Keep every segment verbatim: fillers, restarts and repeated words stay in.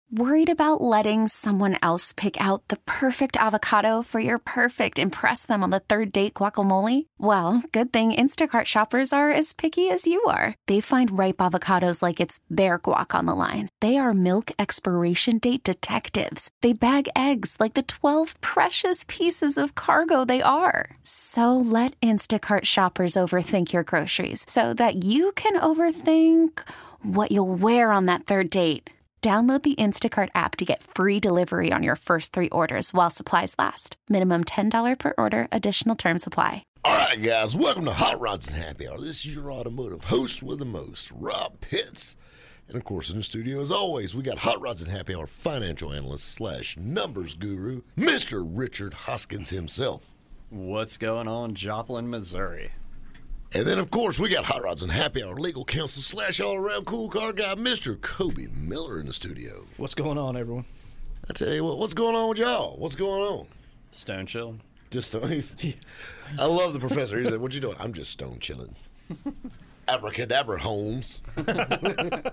Worried about letting someone else pick out the perfect avocado for your perfect impress them on the third date guacamole? Well, good thing Instacart shoppers are as picky as you are. They find ripe avocados like it's their guac on the line. They are milk expiration date detectives. They bag eggs like the twelve precious pieces of cargo they are. So let Instacart shoppers overthink your groceries so that you can overthink what you'll wear on that third date. Download the Instacart app to get free delivery on your first three orders while supplies last. Minimum ten dollars per order. Additional terms apply. All right, guys. Welcome to Hot Rods and Happy Hour. This is your automotive host with the most, Rob Pitts. And, of course, in the studio, as always, we got Hot Rods and Happy Hour financial analyst slash numbers guru, Mister Richard Hoskins himself. What's going on, Joplin, Missouri? And then, of course, we got Hot Rods and Happy Hour legal counsel slash all-around cool car guy, Mister Kobe Miller in the studio. What's going on, everyone? I tell you what, what's going on with y'all? What's going on? Stone chilling. Just stone. I love the professor. He said, "What you doing?" I'm just stone chilling. Abracadabra, Holmes. I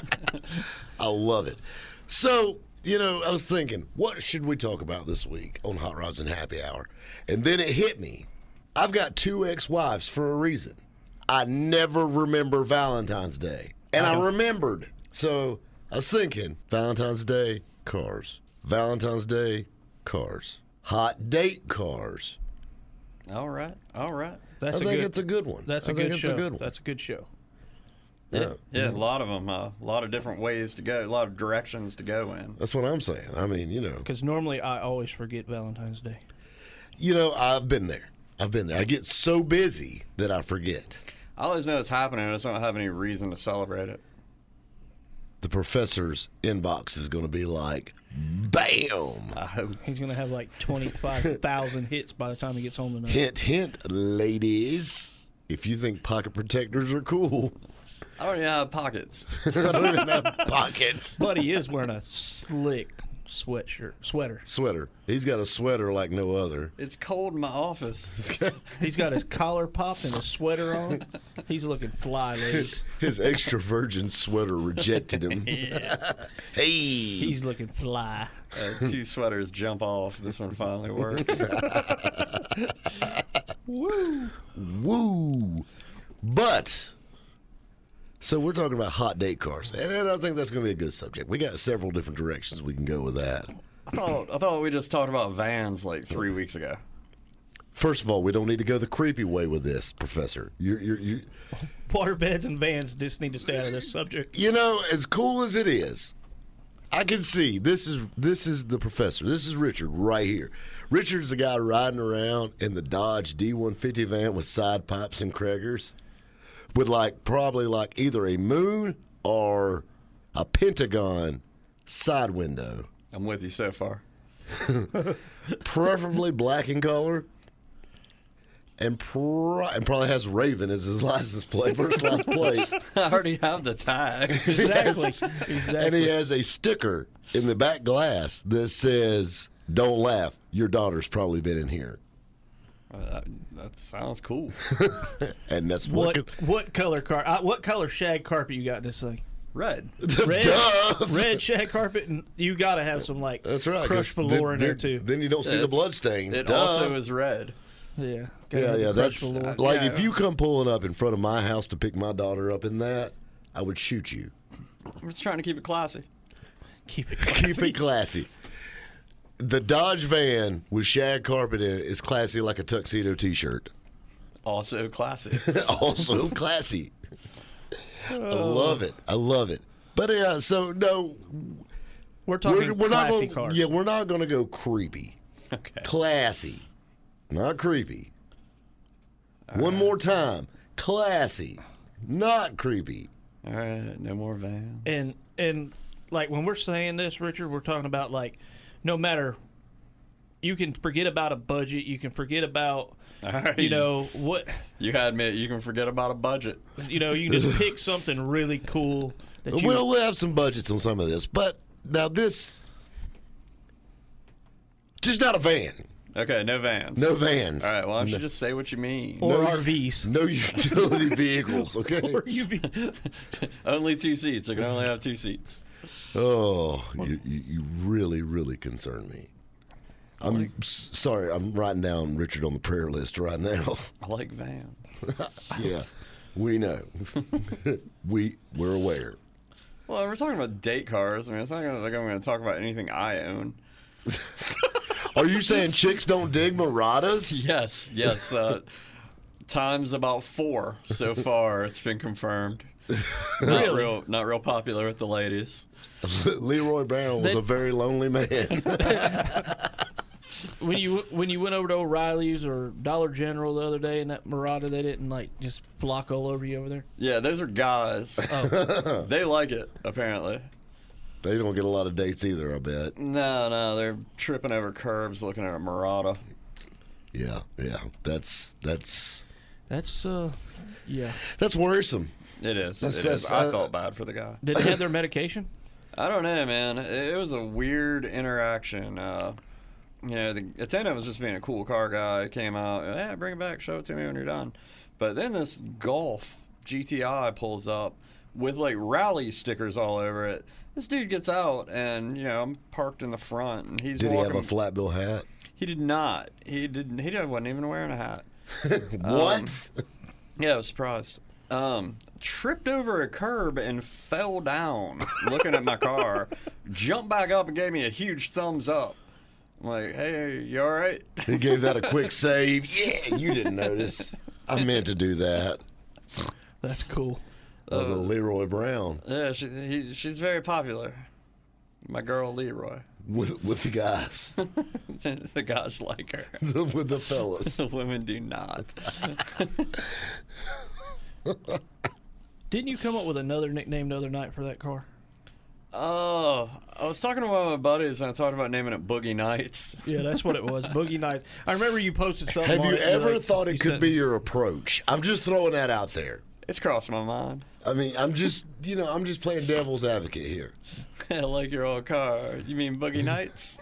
love it. So, you know, I was thinking, what should we talk about this week on Hot Rods and Happy Hour? And then it hit me. I've got two ex-wives for a reason. I never remember Valentine's Day. And I, I remembered. So I was thinking, Valentine's Day, cars. Valentine's Day, cars. Hot date cars. All right, all right. That's I a think good, it's a good one. That's I a think good it's show. a good one. That's a good show. Yeah, Yeah. yeah, a lot of them, uh, a lot of different ways to go, a lot of directions to go in. That's what I'm saying. I mean, you know. Because normally I always forget Valentine's Day. You know, I've been there. I've been there. I get so busy that I forget. I always know it's happening. I just don't have any reason to celebrate it. The professor's inbox is going to be like, bam. I hope. He's going to have like twenty-five thousand hits by the time he gets home tonight. Hint, hint, ladies. If you think pocket protectors are cool. I don't even have pockets. I don't even have pockets. But he is wearing a slick sweatshirt, sweater. Sweater. He's got a sweater like no other. It's cold in my office. He's got his collar popped and a sweater on. He's looking fly, ladies. His extra virgin sweater rejected him. Yeah. Hey. He's looking fly. Uh, two sweaters jump off. This one finally worked. Woo. Woo. But, so we're talking about hot date cars. And I think that's going to be a good subject. We got several different directions we can go with that. I thought I thought we just talked about vans like three weeks ago. First of all, we don't need to go the creepy way with this, Professor. You're, you're, you're, Waterbeds and vans just need to stay out of this subject. you know, as cool as it is, I can see this is this is the Professor. This is Richard right here. Richard's the guy riding around in the Dodge D one fifty van with side pipes and Kraggers, with like probably like either a moon or a pentagon side window, I'm with you so far. preferably black in color. And, pro- and probably has Raven as his license plate, first license plate. I already have the tag. Exactly. Yes. Exactly. And he has a sticker in the back glass that says, "Don't laugh, your daughter's probably been in here." Uh, that, that sounds cool. And that's what. What what color car? Uh, what color shag carpet you got in this thing? Red. Red, Duh. red shag carpet, and you got to have some like That's right. crushed 'cause velour then, in there then- too. Then you don't see the It's- blood stains. It Duh. also is red. Yeah, gotta Yeah, have the yeah. crushed That's velour. like Yeah. if you come pulling up in front of my house to pick my daughter up in that, I would shoot you. I'm just trying to keep it classy. Keep it classy. Keep it classy. The Dodge van with shag carpet in it is classy like a tuxedo T-shirt. Also classy. Also classy. I love it. I love it. But yeah, so no, We're talking we're, we're not classy gonna, cars. yeah, we're not going to go creepy. Okay. Classy, not creepy. One more time, classy, not creepy. All right. No more vans. And and like when we're saying this, Richard, we're talking about like no matter you can forget about a budget, you can forget about All right. you know what You had me. You can forget about a budget. you know you can just pick something really cool that you We'll, we'll have some budgets on some of this, but now this, just not a van. Okay. No vans. No vans. All right. Well, why don't no, you just say what you mean? or no- R Vs. no utility vehicles, okay? Or you be Only two seats. I can only have two seats. Oh, you, you, you really, really concern me. I'm like, s- sorry. I'm writing down Richard on the prayer list right now. I like vans. Yeah, we know. we we're aware. Well, we're talking about date cars. I mean, it's not gonna, like I'm going to talk about anything I own. Are you saying chicks don't dig Muratas? Yes, yes. Uh, times about four so far. It's been confirmed. Not Really? real, not real popular with the ladies. Leroy Brown was They- a very lonely man. When you when you went over to O'Reilly's or Dollar General the other day in that Murata, they didn't like just flock all over you over there. Yeah, those are guys. Oh, They like it apparently. They don't get a lot of dates either, I bet. No, no, they're tripping over curbs looking at a Murata. Yeah, yeah. That's that's that's uh, yeah. that's worrisome. It is. That's- it that's, is. I uh, felt bad for the guy. Did they have their medication? I don't know, man. It was a weird interaction. Uh, you know, the attendant was just being a cool car guy. Came out, hey, bring it back, show it to me when you're done. But then this Golf G T I pulls up with like rally stickers all over it. This dude gets out, and you know, I'm parked in the front, and he's Did he walking. have a flat bill hat? He did not. He didn't. He wasn't even wearing a hat. What? Yeah, I was surprised. Um, tripped over a curb and fell down looking at my car, jumped back up and gave me a huge thumbs up. I'm like, hey, you all right? He gave that a quick save. Yeah, you didn't notice. I meant to do that. That's cool. That was a Leroy Brown Yeah, she, he, she's very popular. My girl Leroy. with with the guys, The guys like her. with the fellas. The women do not. Didn't you come up with another nickname the other night for that car? Oh, I was talking to one of my buddies and I talked about naming it Boogie Nights. Yeah, that's what it was. Boogie Nights. I remember you posted something. Have on you it, and ever like, thought you it could said- be your approach? I'm just throwing that out there. It's crossed my mind. I mean, I'm just, you know, I'm just playing devil's advocate here. I like your old car. You mean Boogie Nights?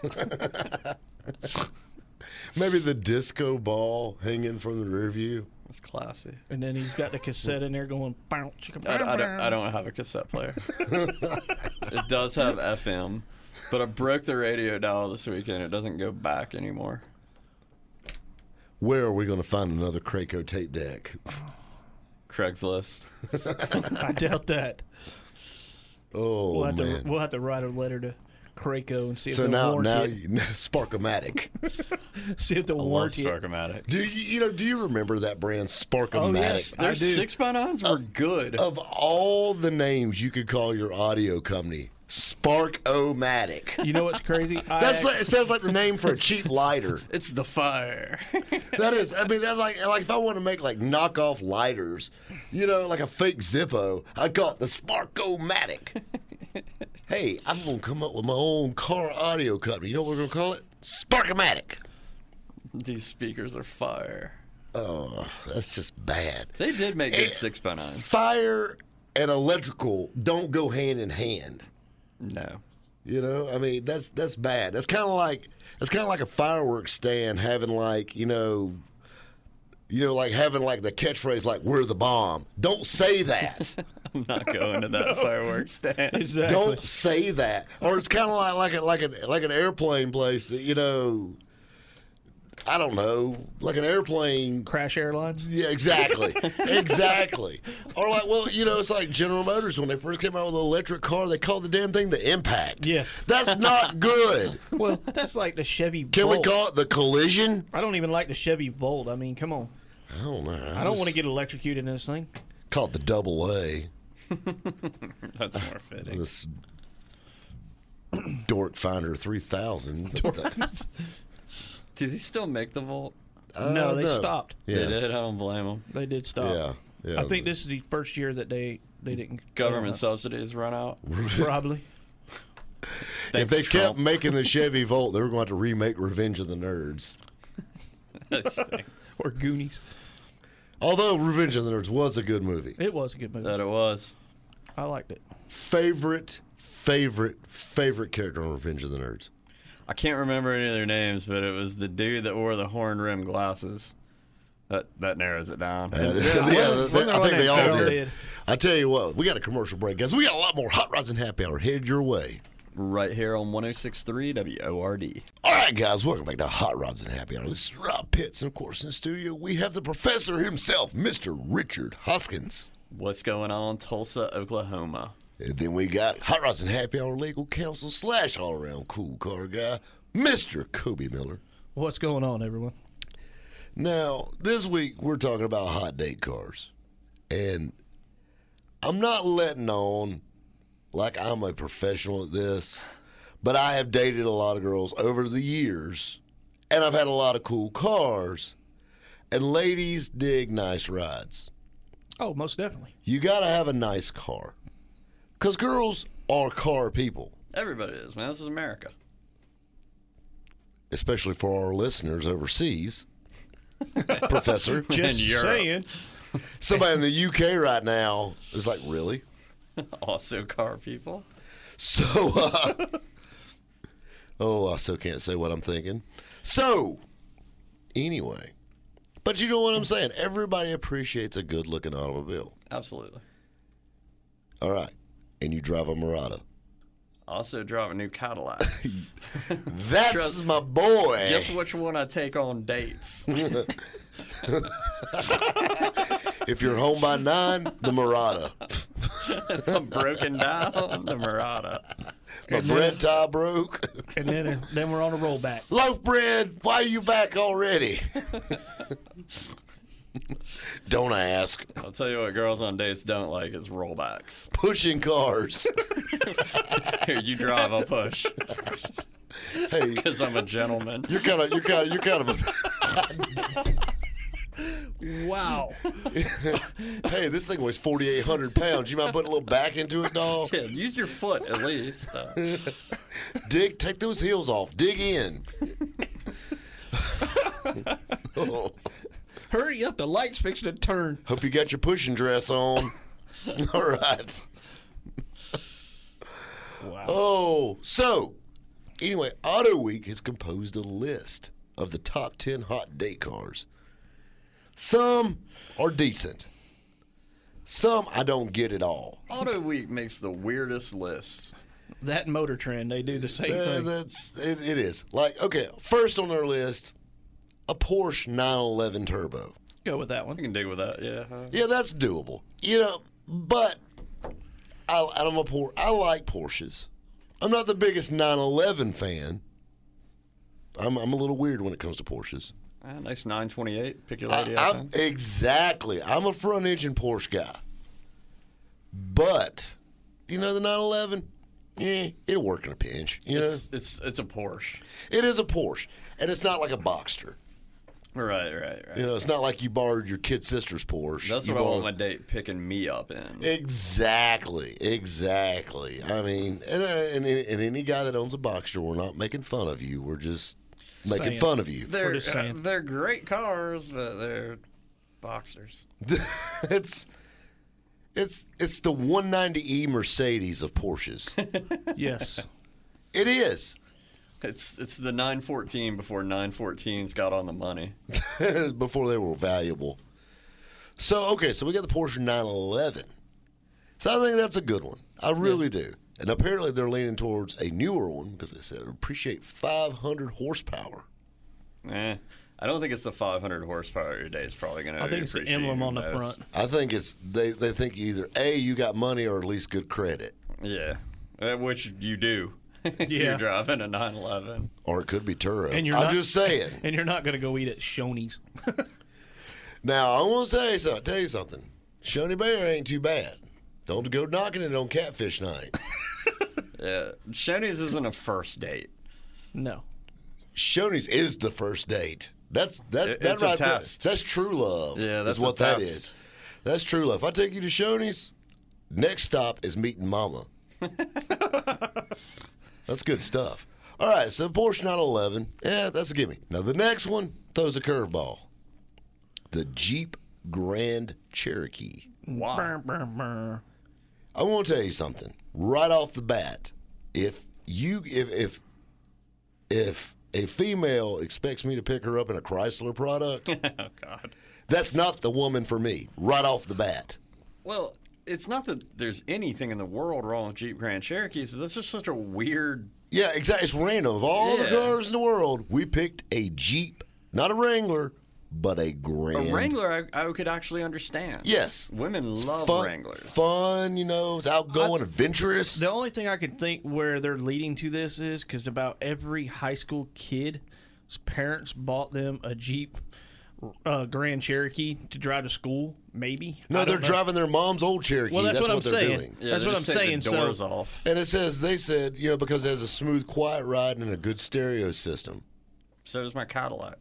Maybe the disco ball hanging from the rear view. That's classy. And then he's got the cassette in there going. Bow, chicka, I, I, bow, don't, I don't have a cassette player. It does have F M, but I broke the radio dial this weekend. It doesn't go back anymore. Where are we going to find another Craco tape deck? Craigslist. I doubt that. Oh, We'll have man. to we'll have to write a letter to Craco and see if so they'll now, warranty now, it. you- Sparkomatic. See if they'll I love warranty it. Sparkomatic. Do you, you know? Do you remember that brand, Sparkomatic? Oh, yes. I Their do. six by nines were good. Of all the names you could call your audio company, Sparkomatic. You know what's crazy? I That's act- like, it sounds like the name for a cheap lighter. It's the fire. That is, I mean, that's like like if I want to make like knockoff lighters, you know, like a fake Zippo, I'd call it the Sparkomatic. Hey, I'm gonna come up with my own car audio company. You know what we're gonna call it? Sparkomatic. These speakers are fire. Oh, that's just bad. They did make good Eh, six by nines. Fire and electrical don't go hand in hand. No. You know, I mean, that's that's bad. That's kind of like that's kind of like a fireworks stand having like you know, you know, like having like the catchphrase like "We're the bomb." Don't say that. I'm not going to that fireworks stand. exactly. Don't say that. Or it's kind of like like a, like an like an airplane place. That, you know, I don't know, like an airplane. Crash Airlines. Yeah, exactly, exactly. Or like, well, you know, it's like General Motors when they first came out with an electric car, they called the damn thing the Impact. Yes. That's not good. Well, that's like the Chevy Can Volt. we call it the Collision? I don't even like the Chevy Volt. I mean, come on. I don't know. I don't want to get electrocuted in this thing. call it the Double A. That's more fitting. This Dork Finder three thousand. Do they still make the Volt? Uh, no, they stopped. Yeah. They did. I don't blame them. They did stop. Yeah. Yeah. I think this is the first year that they they didn't Government uh, subsidies run out. probably. If Thanks, they Trump. kept making the Chevy Volt, they were going to have to remake Revenge of the Nerds. That stinks. Or Goonies. Although Revenge of the Nerds was a good movie. It was a good movie. That it was. I liked it. Favorite, favorite, favorite character on Revenge of the Nerds. I can't remember any of their names, but it was the dude that wore the horn rimmed glasses. That that narrows it down. Yeah, And- yeah, Wasn't- they- wasn't there I one think they that all fell did. dead? I tell you what, we got a commercial break, guys. We got a lot more Hot Rods and Happy Hour headed your way. Right here on one oh six point three W O R D. All right, guys, welcome back to Hot Rods and Happy Hour. This is Rob Pitts, and of course, in the studio, we have the professor himself, Mister Richard Hoskins. What's going on, Tulsa, Oklahoma? And then we got Hot Rods and Happy Hour legal counsel slash all-around cool car guy, Mister Kobe Miller. What's going on, everyone? Now, this week, we're talking about hot date cars. And I'm not letting on like I'm a professional at this, but I have dated a lot of girls over the years, and I've had a lot of cool cars, and ladies dig nice rides. Oh, most definitely. You got to have a nice car, because girls are car people. Everybody is, man. This is America. Especially for our listeners overseas, Professor. Just Europe. saying. Somebody in the U K right now is like, really? Also car people. So, uh, oh, I still can't say what I'm thinking. So, anyway, but you know what I'm saying? Everybody appreciates a good-looking automobile. Absolutely. All right, and you drive a Murata. Also drive a new Cadillac. That's Trust- my boy. Guess which one I take on dates? If you're home by nine, the Murata. If I'm broken down, the Murata. My bread tie broke. And then, uh, then we're on a rollback. Loaf bread, why are you back already? Don't ask. I'll tell you what girls on dates don't like is rollbacks. Pushing cars. Here, you drive, I'll push. Hey, Because I'm a gentleman. you're kind of, you're kind of, you're kind of a. Wow. Hey, this thing weighs forty-eight hundred pounds. You might put a little back into it, dog? Yeah, use your foot at least. Uh, Dig, take those heels off. Dig in. Oh, Hurry up, the light's fixing to turn. hope you got your pushing dress on. All right. Wow. Oh, so, anyway, Auto Week has composed a list of the top ten hot date cars. Some are decent. Some I don't get at all. Auto Week makes the weirdest lists. That and Motor Trend, they do the same Uh, thing. that's it, it is. Like, okay, first on our list, a Porsche nine eleven Turbo. Go with that I one. can dig with that, yeah. Uh, Yeah, that's doable. You know, but I, I'm a Por- I like Porsches. I'm not the biggest nine eleven fan. I'm I'm a little weird when it comes to Porsches. uh, nice nine twenty-eight. Pick your I, lady out. I'm, exactly. I'm a front engine Porsche guy. But, you know, the nine eleven, yeah, it'll work in a pinch. You know, It's, it's it's a Porsche. it is a Porsche, and it's not like a Boxster. Right, right, right. You know, it's not like you borrowed your kid sister's Porsche. That's You what I want borrowed- my date picking me up in. Exactly, exactly. I mean, and, uh, and and any guy that owns a Boxster, we're not making fun of you. We're just making Saying. fun of you. They're just uh, saying. they're great cars, but they're boxers. it's it's it's the one ninety E Mercedes of Porsches. Yes. It is. It's it's the nine fourteen before nine fourteens got on the money. Before they were valuable. So, okay, so we got the Porsche nine eleven. So I think that's a good one. I really do. And apparently they're leaning towards a newer one because they said appreciate five hundred horsepower. Eh, I don't think it's the five hundred horsepower your day is probably going to. I think it's the emblem on the front. I think it's they, they think either A, you got money or at least good credit. Yeah, uh, which you do if Yeah. you're driving a nine eleven. Or it could be Turo. And you're I'm not- just saying. And you're not going to go eat at Shoney's. Now, I want to say something. Tell you something. Shoney Bear ain't too bad. Don't go knocking it on catfish night. Yeah, Shoney's isn't a first date. No. Shoney's is the first date. That's that. It- that it's a right there- test. That's true love. Yeah, that's is what a that test. is. That's true love. If I take you to Shoney's, next stop is meeting Mama. That's good stuff. All right, so Porsche nine eleven, yeah, that's a gimme. Now the next one throws a curveball. The Jeep Grand Cherokee. Wow. Brr, brr, brr. I want to tell you something right off the bat. If you if if if a female expects me to pick her up in a Chrysler product, Oh God. that's not the woman for me right off the bat. Well, it's not that there's anything in the world wrong with Jeep Grand Cherokees, but that's just such a weird. Yeah, exactly. It's random. Of all the Yeah. cars in the world, we picked a Jeep, not a Wrangler, but a Grand. A Wrangler, I, I could actually understand. Yes. Women love fun, Wranglers. Fun, you know, it's outgoing, adventurous. The only thing I could think where they're leading to this is because about every high school kid's parents bought them a Jeep uh, Grand Cherokee to drive to school, maybe. No, I they're don't know. driving their mom's old Cherokee. Well, that's, that's what I'm they're saying. doing. Yeah, that's they what I'm just take saying. The doors so, off. And it says, they said, you know, because it has a smooth, quiet ride and a good stereo system. So does my Cadillac.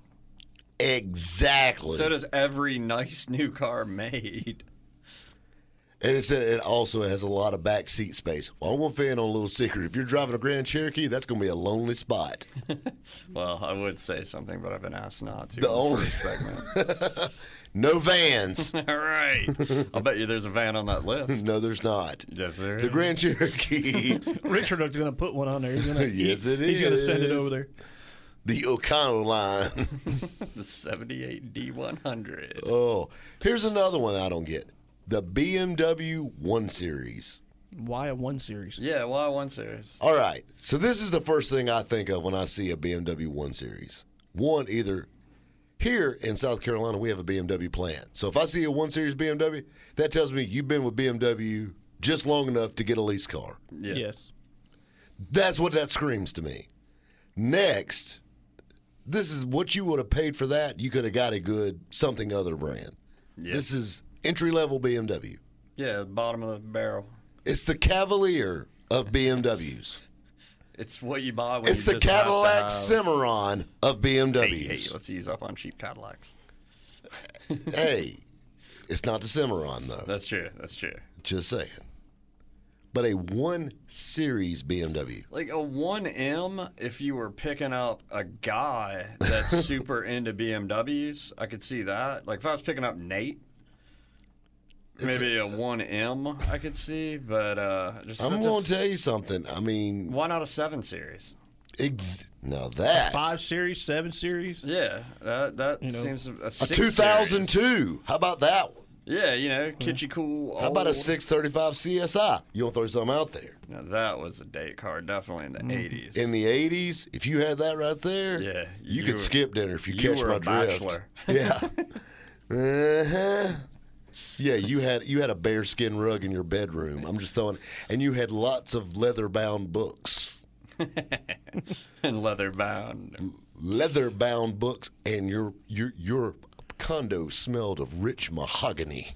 Exactly. So does every nice new car made. And it said it also has a lot of back seat space. Well, I want to fan on a little secret. If you're driving a Grand Cherokee, that's going to be a lonely spot. Well, I would say something, but I've been asked not to. The in only- first segment. No vans. All right. I'll bet you there's a van on that list. No, there's not. Yes, there The is. Grand Cherokee, Richard is going to put one on there. He's gonna, Yes, he- it He's going to send it is. over there. the O'Connell line. The seventy-eight D one hundred. Oh, here's another one I don't get. The B M W one Series. Why a one series? Yeah, well, one series. All right, so this is the first thing I think of when I see a B M W one Series. One, either here in South Carolina, we have a B M W plant. So if I see a one Series B M W, that tells me you've been with B M W just long enough to get a lease car. Yeah. Yes. That's what that screams to me. Next, this is what you would have paid for that. You could have got a good something other brand. Yeah. This is entry-level B M W. Yeah, bottom of the barrel. It's the Cavalier of B M Ws. It's what you buy when It's you the just have to Cadillac have- Cimarron of B M Ws. Hey, hey, let's ease up on cheap Cadillacs. Hey, it's not the Cimarron, though. That's true. That's true. Just saying. But a one Series B M W. Like a one M, if you were picking up a guy that's super into B M Ws, I could see that. Like if I was picking up Nate, maybe a one M I could see, but uh, just, I'm just going to tell you something. I mean, why not a seven series? ex- now that. Five series, seven series. Yeah, that that You know, seems a, A six two thousand two. series. How about that one? Yeah, you know, kitschy cool. How about a old. six thirty-five C S I? You want to throw something out there? Now, that was a date car, definitely in the eighties. In the eighties, if you had that right there, Yeah, you, you could were- skip dinner if you, you catch were my a drift. bachelor. Yeah. uh-huh. Yeah, you had you had a bearskin rug in your bedroom. I'm just throwing, and you had lots of leather-bound books, and leather bound. leather-bound books, and your your your condo smelled of rich mahogany,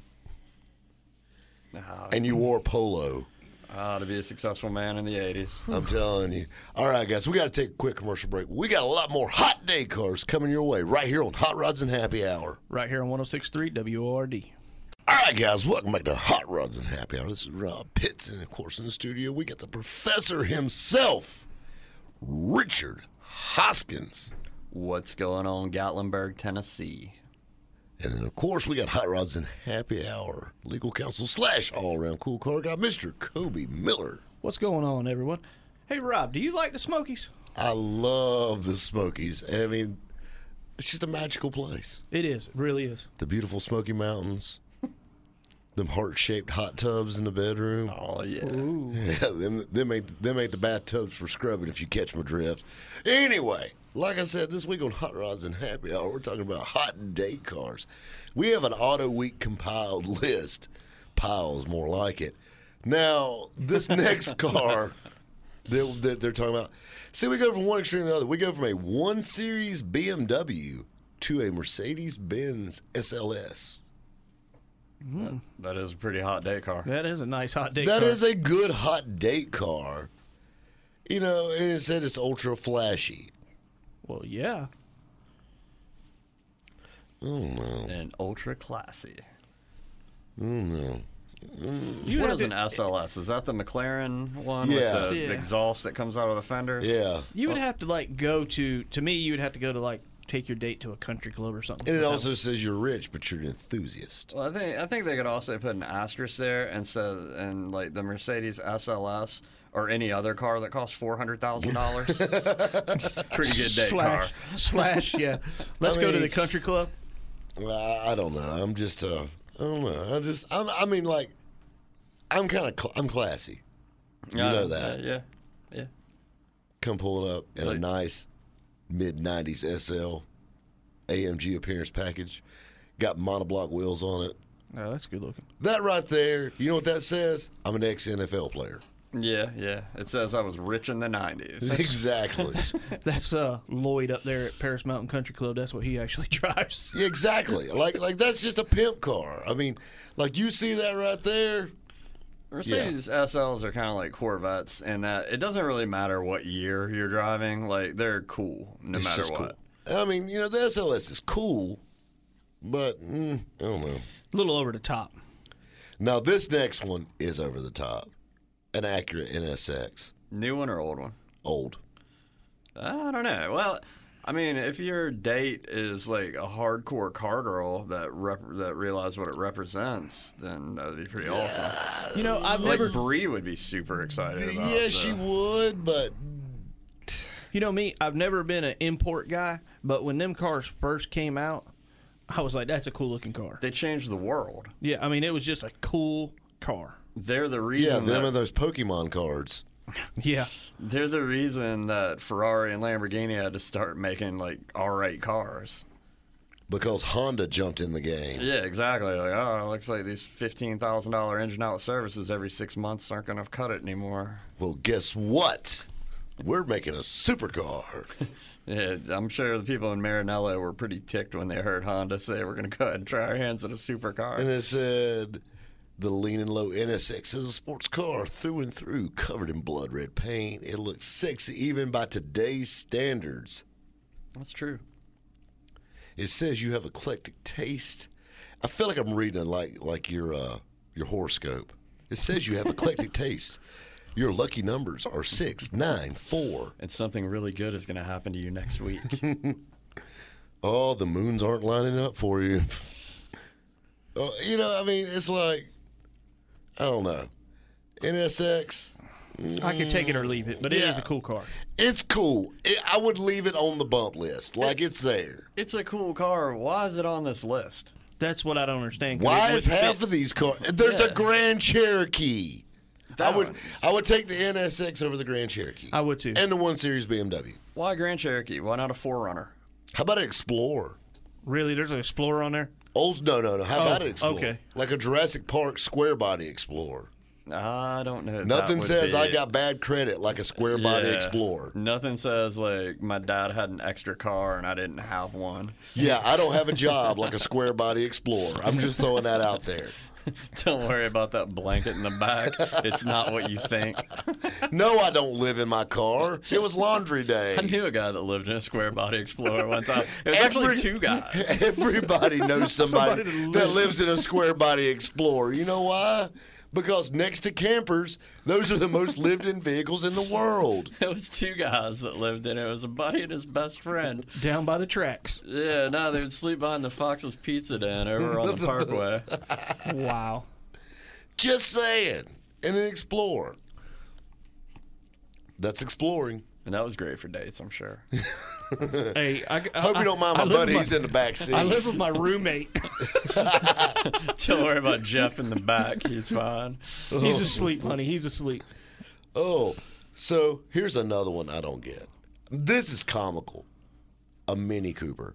Ah, and you wore polo. ah, to be a successful man in the eighties. I'm telling you. All right, guys, we got to take a quick commercial break. We got a lot more hot day cars coming your way right here on Hot Rods and Happy Hour. Right here on one oh six point three W O R D. All right, guys, welcome back to Hot Rods and Happy Hour. This is Rob Pitts, and of course, in the studio, we got the professor himself, Richard Hoskins. What's going on, Gatlinburg, Tennessee? And then, of course, we got Hot Rods and Happy Hour legal counsel slash all-around cool car guy, Mister Kobe Miller. What's going on, everyone? Hey, Rob, do you like the Smokies? I love the Smokies. I mean, it's just a magical place. It is. It really is. The beautiful Smoky Mountains. Them heart-shaped hot tubs in the bedroom. Oh, yeah. Yeah, them, them, ain't, them ain't the bathtubs for scrubbing, if you catch my drift. Anyway, like I said, this week on Hot Rods and Happy Hour, we're talking about hot date cars. We have an Auto Week compiled list. Piles, more like it. Now, this next car that, that they're talking about, see, we go from one extreme to the other. We go from a one Series B M W to a Mercedes-Benz S L S. That is a pretty hot date car. That is a nice hot date That car. is a good hot date car. You know, and it said it's ultra flashy. Well, yeah. Oh no. And ultra classy. Oh no. You What would is have an to- S L S? Is that the McLaren one Yeah. with the Yeah. exhaust that comes out of the fenders? Yeah. You would have to like go to. To me, you would have to go to like take your date to a country club or something. And it That also says you're rich, but you're an enthusiast. Well, I think I think they could also put an asterisk there and says and like the Mercedes S L S or any other car that costs four hundred thousand dollars. Pretty good date car. slash, slash, yeah. Let's I go to mean- the country club. Well, I I don't know. I'm just, uh, I don't know. I just, I'm, I mean, like, I'm kind of cl- I'm classy. You Yeah, know that. uh, yeah, yeah. Come pulling up in a Like- nice mid nineties S L A M G appearance package. Got monoblock wheels on it. Oh, that's good looking. That right there, you know what that says? I'm an ex-N F L player. Yeah, yeah. It says I was rich in the nineties. Exactly. That's uh, Lloyd up there at Paris Mountain Country Club. That's what he actually drives. Yeah, exactly. Like like that's just a pimp car. I mean, like you see that right there. Mercedes S Ls are kind of like Corvettes in that it doesn't really matter what year you're driving. Like, they're cool no It's matter just what. cool. I mean, you know, the S L S is cool, but mm, I don't know. A little over the top. Now this next one is over the top. An Acura N S X. New one or old one? Old. I don't know. Well, I mean, if your date is like a hardcore car girl that rep- that realizes what it represents, then that would be pretty awesome. You know, I've Like never. Bree would be super excited about. Yeah, the- she would, but You know me, I've never been an import guy, but when them cars first came out, I was like, that's a cool looking car. They changed the world. Yeah, I mean, it was just a cool car. They're the yeah, reason. them that, and those Pokemon cards. Yeah. They're the reason that Ferrari and Lamborghini had to start making like all right cars. Because Honda jumped in the game. Yeah, exactly. Like, oh, it looks like these fifteen thousand dollar engine out services every six months aren't going to cut it anymore. Well, guess what? We're making a supercar. Yeah, I'm sure the people in Maranello were pretty ticked when they heard Honda say we're going to go ahead and try our hands at a supercar. And it said, the lean and low N S X is a sports car through and through, covered in blood red paint. It looks sexy even by today's standards. That's true. It says you have eclectic taste. I feel like I'm reading it like like your uh, your horoscope. It says you have eclectic taste. Your lucky numbers are six, nine, four. And something really good is going to happen to you next week. Oh, the moons aren't lining up for you. Oh, you know, I mean, it's like, I don't know. N S X, I could take it or leave it, but it Yeah. is a cool car. it's cool. It, I would leave it on the bump list. Like, it's there. It's a cool car. Why is it on this list? That's what I don't understand. 'cause Why it is would half fit- of these cars? There's a Yeah. Grand Cherokee. That I would one's- I would take the N S X over the Grand Cherokee. I would too. And the one Series B M W. Why Grand Cherokee? Why not a four runner? How about an Explorer? Really? There's an Explorer on there? Old no no no. How Oh, about an Explorer? okay. Like a Jurassic Park square body Explorer. I don't know. if that Nothing would says be I it. got bad credit like a square body Yeah. Explorer. Nothing says like my dad had an extra car and I didn't have one. Yeah, I don't have a job like a square body Explorer. I'm just throwing that out there. Don't worry about that blanket in the back. It's not what you think. No, I don't live in my car. It was laundry day. I knew a guy that lived in a square body Explorer one time. It was Every- actually two guys. Everybody knows somebody, Somebody that that lives- lives in a square body Explorer. You know why? Because next to campers, those are the most lived in vehicles in the world. It was two guys that lived in it. It was a buddy and his best friend. Down by the tracks. Yeah, no, they would sleep behind the Fox's Pizza Den over on the Parkway. Wow. Just saying. In an Explorer. That's exploring. And that was great for dates, I'm sure. Hey, I, I Hope you don't mind I my live buddy. with He's in the back seat. I live with my roommate. Don't worry about Jeff in the back. He's fine. He's asleep, honey. He's asleep. Oh, so here's another one I don't get. This is comical. A Mini Cooper.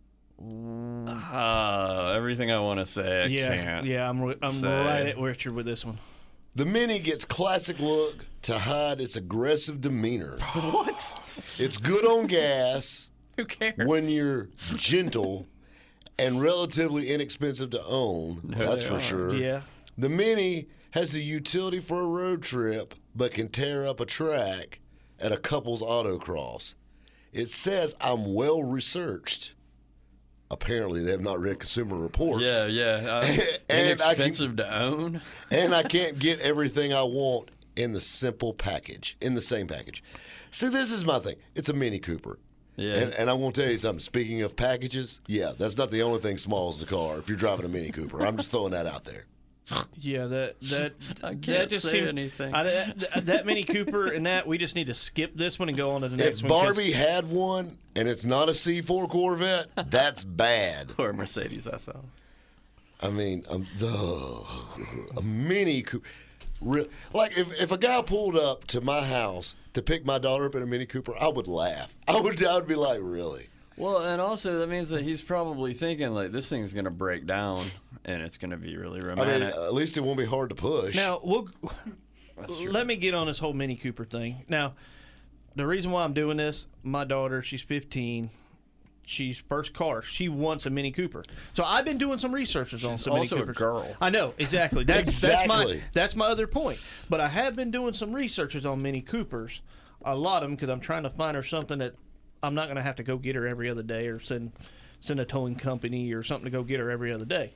Uh, everything I want to say, I Yeah, can't. yeah. I'm I'm say. right at Richard with this one. The Mini gets classic look to hide its aggressive demeanor. What? It's good on gas Who cares? when you're gentle and relatively inexpensive to own. that's they for are. sure. Yeah. The Mini has the utility for a road trip, but can tear up a track at a couple's autocross. It says I'm well researched. Apparently, they have not read Consumer Reports. Yeah, yeah. Uh, And I can- inexpensive to own. And I can't get everything I want in the simple package, in the same package. See, this is my thing. It's a Mini Cooper. Yeah. And, and I'm going to tell you something. Speaking of packages, yeah, that's not the only thing small as the car if you're driving a Mini Cooper. I'm just throwing that out there. Yeah, that that I that can't just say seems, anything. I, that, that Mini Cooper and that we just need to skip this one and go on to the next If one. 'cause- Barbie had one and it's not a C four Corvette, that's bad. Or a Mercedes S L. I mean, um, ugh, a Mini Cooper. Real, like if, if a guy pulled up to my house to pick my daughter up in a Mini Cooper, I would laugh. I would I would be like, really? Well, and also that means that he's probably thinking like this thing's gonna break down and it's gonna be really I romantic. mean, at least it won't be hard to push. Now, we'll, That's true. let me get on this whole Mini Cooper thing. Now, the reason why I'm doing this, my daughter, she's fifteen. She's first car. She wants a Mini Cooper. So I've been doing some researches on She's some Mini also a Coopers. girl. I know, exactly. That's, That's, my, Exactly. that's my other point. But I have been doing some researches on Mini Coopers, a lot of them, because I'm trying to find her something that I'm not going to have to go get her every other day or send send a towing company or something to go get her every other day.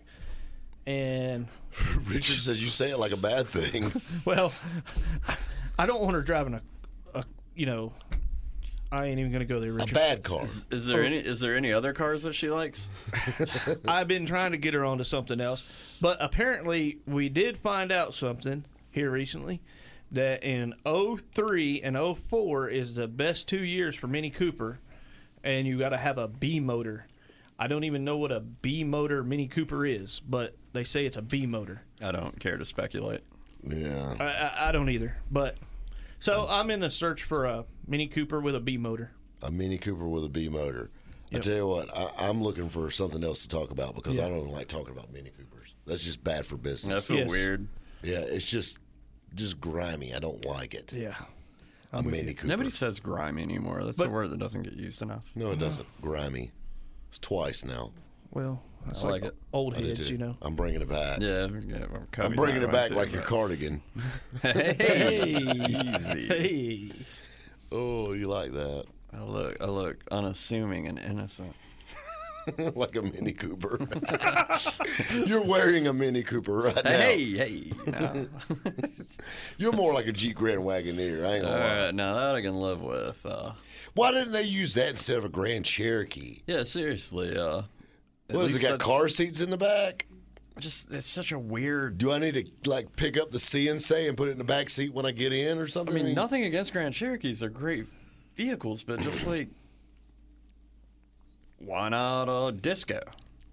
And, Richard says you say it like a bad thing. well, I don't want her driving a, a you know, I ain't even going to go there, A Richard. bad car. Is, is there any is there any other cars that she likes? I've been trying to get her onto something else, but apparently we did find out something here recently that in oh three and oh four is the best two years for Mini Cooper, and you got to have a B motor. I don't even know what a B motor Mini Cooper is, but they say it's a B motor. I don't care to speculate. Yeah. I, I, I don't either, but so I'm in the search for a Mini Cooper with a B motor. A Mini Cooper with a B motor. I Yep. tell you what, I, I'm looking for something else to talk about because Yeah. I don't like talking about Mini Coopers. That's just bad for business. That's so Yes. weird. Yeah, it's just just grimy. I don't like it. Yeah. A Mini Cooper. Nobody says grimy anymore. That's But- a word that doesn't get used enough. No, it doesn't. Grimy. It's twice now. Well, it's I like, like it. old I do heads, too. you know. I'm bringing it back. Yeah, yeah well, I'm Kobe's bringing not it back going like to, your but- cardigan. Hey, easy. Hey. Oh, you like that? I look, I look unassuming and innocent. Like a Mini Cooper. You're wearing a Mini Cooper right now. Hey, hey, no. You're more like a Jeep Grand Wagoneer. I ain't All gonna lie. right, now that I can live with. Uh, Why didn't they use that instead of a Grand Cherokee? yeah, seriously. Uh, at What, has it least got that's- car seats in the back? Just it's such a weird. Do I need to like pick up the C and C and put it in the back seat when I get in or I something? mean, nothing against Grand Cherokees; they're great vehicles, but just like, why not a disco?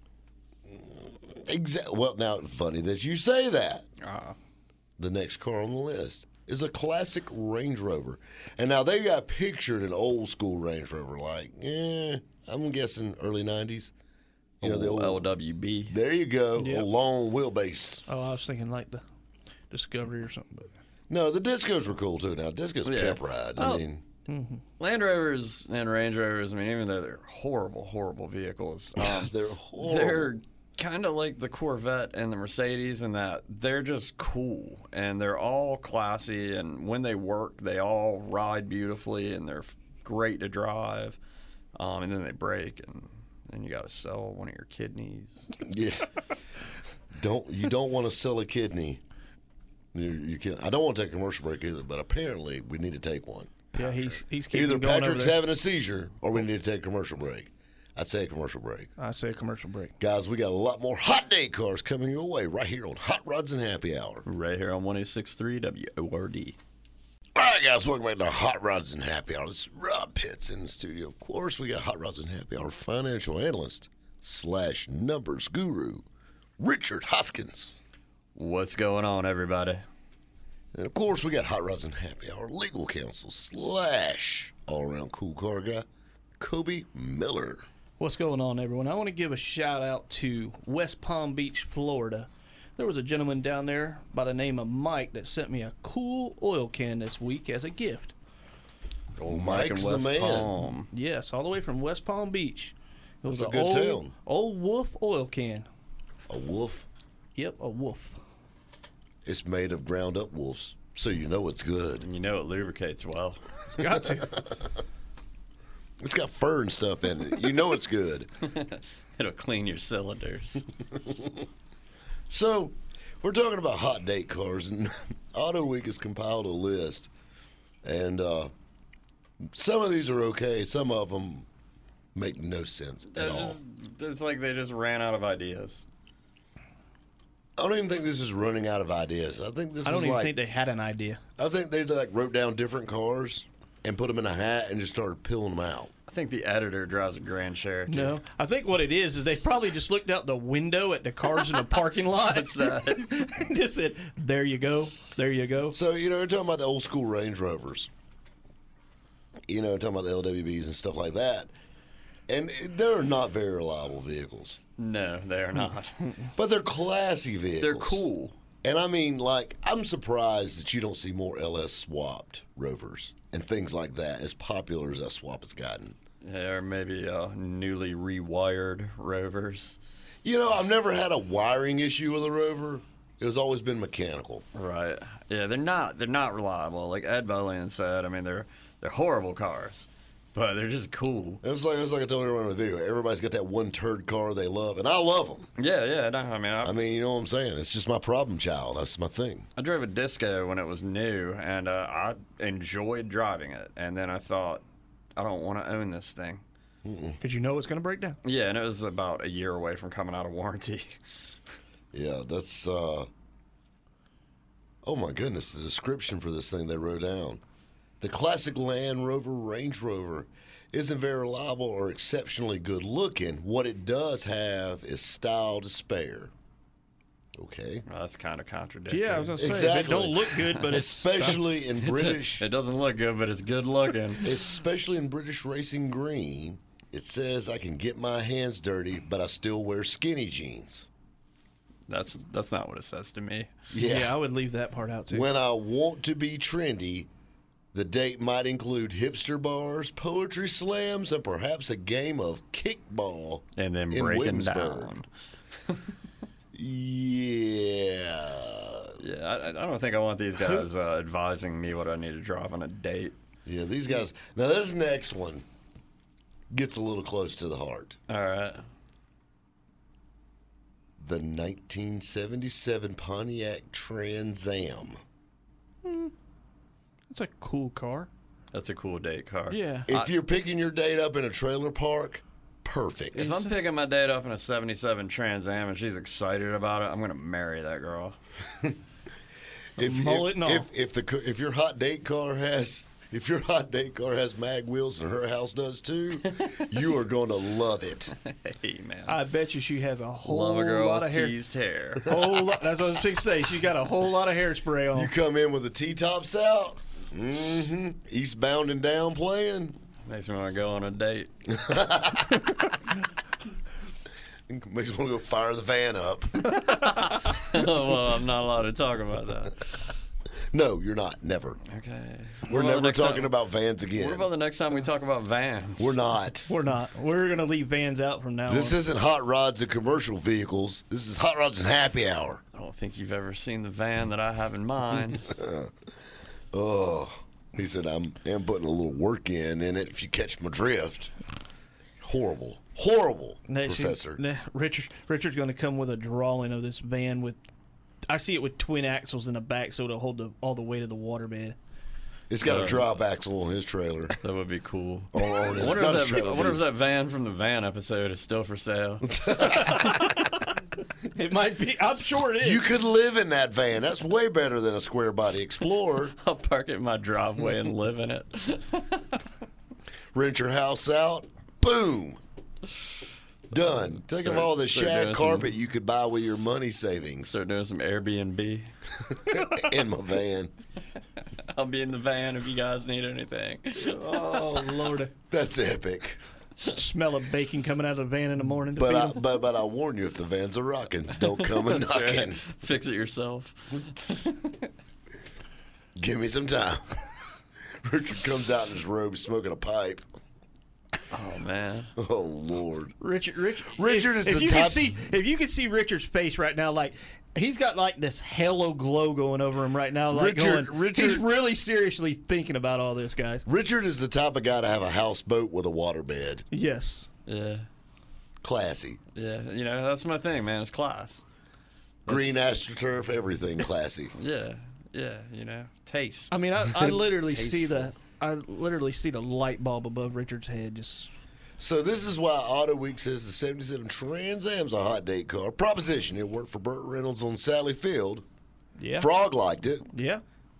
Exactly. Well, now funny that you say that. Uh, The next car on the list is a classic Range Rover, and now they got pictured an old school Range Rover, like, eh, I'm guessing early nineties. You know the old. L W B. There you go, Yep. a long wheelbase. Oh, I was thinking like the Discovery or something. But No, the discos were cool too. Now discos Yeah. pimp ride. I Oh. mean, Land Rovers and Range Rovers. I mean, even though they're horrible, horrible vehicles, um, they're horrible. they're kind of like the Corvette and the Mercedes in that they're just cool and they're all classy. And when they work, they all ride beautifully and they're f- great to drive. Um, and then they break, and then you got to sell one of your kidneys. Yeah. don't you don't want to sell a kidney? You, you can. I don't want to take a commercial break either, but apparently we need to take one. yeah, he's he's keeping Either going over Patrick's there. having a seizure, or we need to take a commercial break. I'd say a commercial break. I say a commercial break. Guys, we got a lot more hot day cars coming your way right here on Hot Rods and Happy Hour. Right here on one oh six point three W O R D. All right, guys, welcome back to Hot Rods and Happy Hour. This is Rob Pitts in the studio. Of course, we got Hot Rods and Happy Hour financial analyst slash numbers guru, Richard Hoskins. What's going on, everybody? And of course, we got Hot Rods and Happy Hour legal counsel slash all around cool car guy, Kobe Miller. What's going on, everyone? I want to give a shout out to West Palm Beach, Florida. There was a gentleman down there by the name of Mike that sent me a cool oil can this week as a gift. Oh, Mike Mike's and West the man. Palm. Yes, all the way from West Palm Beach. It was That's a an good old, town. old Wolf oil can. A wolf. Yep, a Wolf. It's made of ground up wolves, so you know it's good. You know it lubricates well. Got to. It's got fur and stuff in it. You know it's good. It'll clean your cylinders. So, we're talking about hot date cars, and Auto Week has compiled a list, and uh, some of these are okay. Some of them make no sense at They're all. just, it's like they just ran out of ideas. I don't even think this is running out of ideas. I think this I don't was even like think they had an idea. I think they like wrote down different cars and put them in a hat and just started peeling them out. I think the editor drives a Grand Cherokee. No, I think what it is is they probably just looked out the window at the cars in the parking lot. What's that? and just said, "There you go, there you go." So, you know, we're talking about the old school Range Rovers. You know, talking about the L W Bs and stuff like that. And they're not very reliable vehicles. No, they're not. But they're classy vehicles. They're cool. And I mean, like, I'm surprised that you don't see more L S swapped Rovers and things like that, as popular as that swap has gotten. Yeah, or maybe uh, newly rewired Rovers. You know, I've never had a wiring issue with a Rover. It has always been mechanical. Right. Yeah, they're not. They're not reliable. Like Ed Bolian said. I mean, they're they're horrible cars, but they're just cool. It's like it's like I told everyone in the video. Everybody's got that one turd car they love, and I love them. Yeah, yeah. No, I mean, I, I mean, you know what I'm saying? It's just my problem child. That's my thing. I drove a Disco when it was new, and uh, I enjoyed driving it. And then I thought, I don't want to own this thing. Because you know it's going to break down. Yeah, and it was about a year away from coming out of warranty. Yeah, that's. Uh, oh my goodness, the description for this thing they wrote down. The classic Land Rover Range Rover isn't very reliable or exceptionally good looking. What it does have is style to spare. Okay. Well, that's kind of contradictory. Yeah, I was going to say, Exactly. it don't look good, but it's Especially in British. It doesn't look good, but it's good looking. Especially in British Racing Green, it says I can get my hands dirty, but I still wear skinny jeans. That's that's not what it says to me. Yeah. yeah, I would leave that part out too. When I want to be trendy, the date might include hipster bars, poetry slams, and perhaps a game of kickball. And then in breaking Williamsburg. down. Yeah. Yeah, I, I don't think I want these guys uh, advising me what I need to drive on a date. Yeah, these guys. Now, this next one gets a little close to the heart. All right. The nineteen seventy-seven Pontiac Trans Am. It's a cool car. That's a cool date car. Yeah. If you're picking your date up in a trailer park, perfect. If I'm picking my date up in a seventy-seven Trans Am and she's excited about it, I'm going to marry that girl. If, Mullet if, and all. if, if the co- if your hot date car has if your hot date car has mag wheels and her house does too, you are going to love it. Hey, man. I bet you she has a whole Love a girl lot with of hair. teased hair. Whole lot, that's what I was going to say. She got a whole lot of hairspray on. You come in with the T-tops out, mm-hmm, eastbound and down playing. Makes me want to go on a date. Makes me want to go fire the van up. Oh, well, I'm not allowed to talk about that. No, you're not. Never. Okay. We're What about the never next talking time- about vans again. What about the next time we talk about vans? We're not. We're not. We're going to leave vans out from now This on. isn't hot rods and commercial vehicles. This is hot rods and happy hour. I don't think you've ever seen the van that I have in mind. Oh, he said I'm, I'm putting a little work in in it. If you catch my drift, horrible, horrible, Next, Professor. ne- Richard, Richard's going to come with a drawing of this van with. I see it with twin axles in the back, so it'll hold the, all the weight of the waterbed. It's got Uh, a drop axle on his trailer. That would be cool. On, on I his, wonder, not if his that, trailer, I wonder but if that van from the van episode is still for sale. It might be. I'm sure it is. his- You could live in that van. That's way better than a square body Explorer. I'll park it in my driveway and live in it. Rent your house out. Boom. Done. Think of Start- all the start shag doing some- carpet you could buy with your money savings Start doing some Airbnb. in my van. I'll be in the van if you guys need anything. Oh Lord! That's epic. Smell of bacon coming out of the van in the morning. To But feed I, 'em. but but I warn you, if the vans are rocking, don't come and That's right. knocking. Fix it yourself. Give me some time. Richard comes out in his robe smoking a pipe. Oh man. Oh Lord. Richard, Richard, Richard if, is if the you type- could see, if you could see Richard's face right now, like he's got like this halo glow going over him right now, like Richard- going, Richard- he's really seriously thinking about all this, guys. Richard is the type of guy to have a houseboat with a waterbed. Yes. Yeah. Classy. Yeah. You know, that's my thing, man. It's class. Green That's- AstroTurf, everything classy. Yeah. Yeah. You know, taste. I mean, I, I literally see the, Tasteful. I literally see the light bulb above Richard's head. Just So this is why Auto Week says the seventy-seven Trans Am's a hot date car. Proposition. It worked for Burt Reynolds on Sally Field. yeah, Frog liked it. yeah.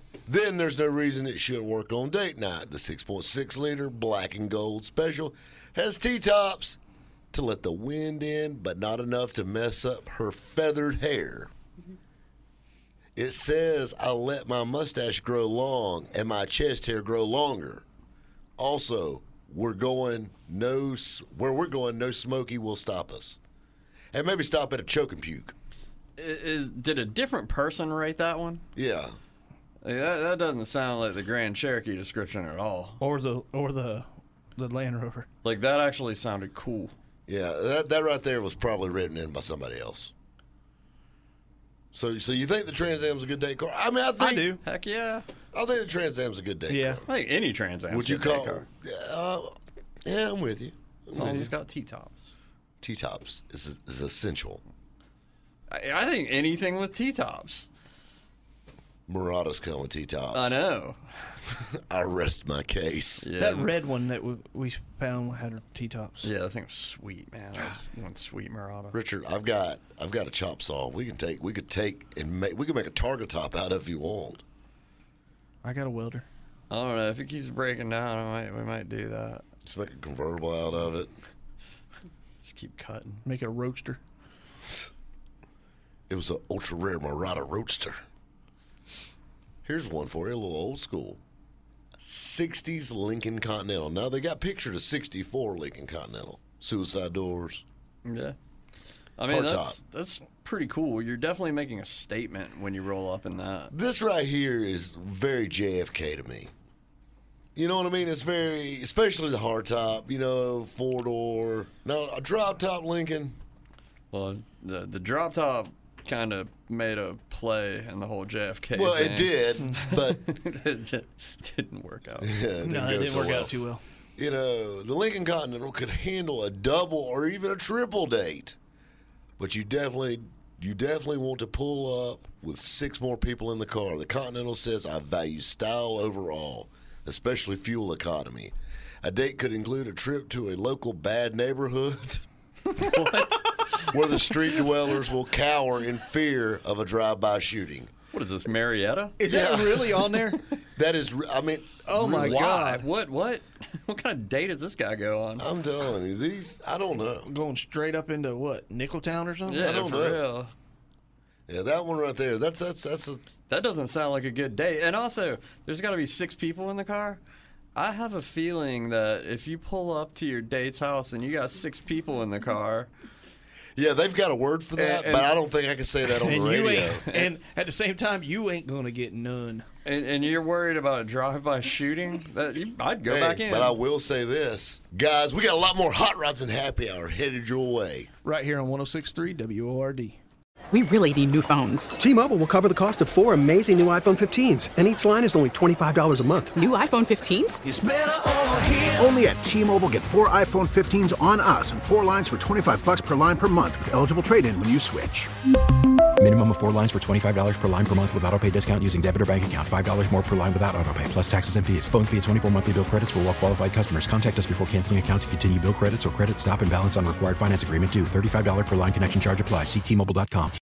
Then there's no reason it shouldn't work on date night. The six point six liter black and gold special has T-tops to let the wind in, but not enough to mess up her feathered hair. It says, I let my mustache grow long and my chest hair grow longer. Also, we're going no, where we're going, no smoky will stop us. And maybe stop at a choke and puke. Is, did a different person write that one? Yeah. Like, that, that doesn't sound like the Grand Cherokee description at all. Or the or the the Land Rover. Like, that actually sounded cool. Yeah, that that right there was probably written in by somebody else. So, so you think the Trans Am's a good date car? I mean, I think I do. Heck yeah. I think the Trans Am's a good date Yeah. car. I think any Trans Am's Would you a good call? car. Uh, yeah, I'm with you. I'm As long with as you. it's got T-tops. T-tops is is essential. I, I think anything with T-tops. Murata's coming with T-tops. I know. I rest my case. Yeah. That red one that we, we found had T-tops. Yeah, that thing was sweet, man. That was one sweet Murata. Richard, I've got I've got a chop saw. We can take we could take and make we could make a target top out of if you want. I got a welder. I don't know. If it keeps breaking down, I might, we might do that. Just make a convertible out of it. Just keep cutting. Make it a roadster. It was an ultra rare Murata Roadster. Here's one for you, a little old school. sixties Lincoln Continental. Now they got pictured a sixty-four Lincoln Continental. Suicide doors. Yeah. I mean, Hard that's that's pretty cool. You're definitely making a statement when you roll up in that. This right here is very J F K to me. You know what I mean? It's very, especially the hardtop, you know, four door. No, a drop top Lincoln. Well, the the drop top kind of made a play in the whole J F K Well, thing. it did, but it di- didn't work out. yeah, it No, go it didn't so work well. out too well. You know, the Lincoln Continental could handle a double or even a triple date, but you definitely, you definitely want to pull up with six more people in the car. The Continental says, I value style overall, especially fuel economy. A date could include a trip to a local bad neighborhood What? where the street dwellers will cower in fear of a drive-by shooting. What is this, Marietta? Is that Yeah. really on there? That is, re- I mean, Oh my Why? God! What? What? What kind of date does this guy go on? I'm telling you, these, I don't know. Going straight up into what, Nickeltown or something? Yeah, don't for know. real. Yeah, that one right there, that's, that's, that's a, That doesn't sound like a good date. And also, there's got to be six people in the car. I have a feeling that if you pull up to your date's house and you got six people in the car, yeah, they've got a word for that, And- but I don't think I can say that on And the you radio. ain't, and at the same time, you ain't gonna get none. and, and you're worried about a drive-by shooting, that you, I'd go Hey, back in. But I will say this. Guys, we got a lot more Hot Rods and Happy Hour headed your way. Right here on one oh six point three W O R D. We really need new phones. T-Mobile will cover the cost of four amazing new iPhone fifteens, and each line is only twenty-five dollars a month. New iPhone fifteens? Only at T-Mobile, get four iPhone fifteens on us and four lines for twenty-five bucks per line per month with eligible trade-in when you switch. Minimum of four lines for twenty-five dollars per line per month with autopay discount using debit or bank account. five dollars more per line without autopay, plus taxes and fees. Phone fee at twenty-four monthly bill credits for well-qualified customers. Contact us before canceling account to continue bill credits or credit stop and balance on required finance agreement due. thirty-five dollars per line connection charge applies. See T Mobile dot com.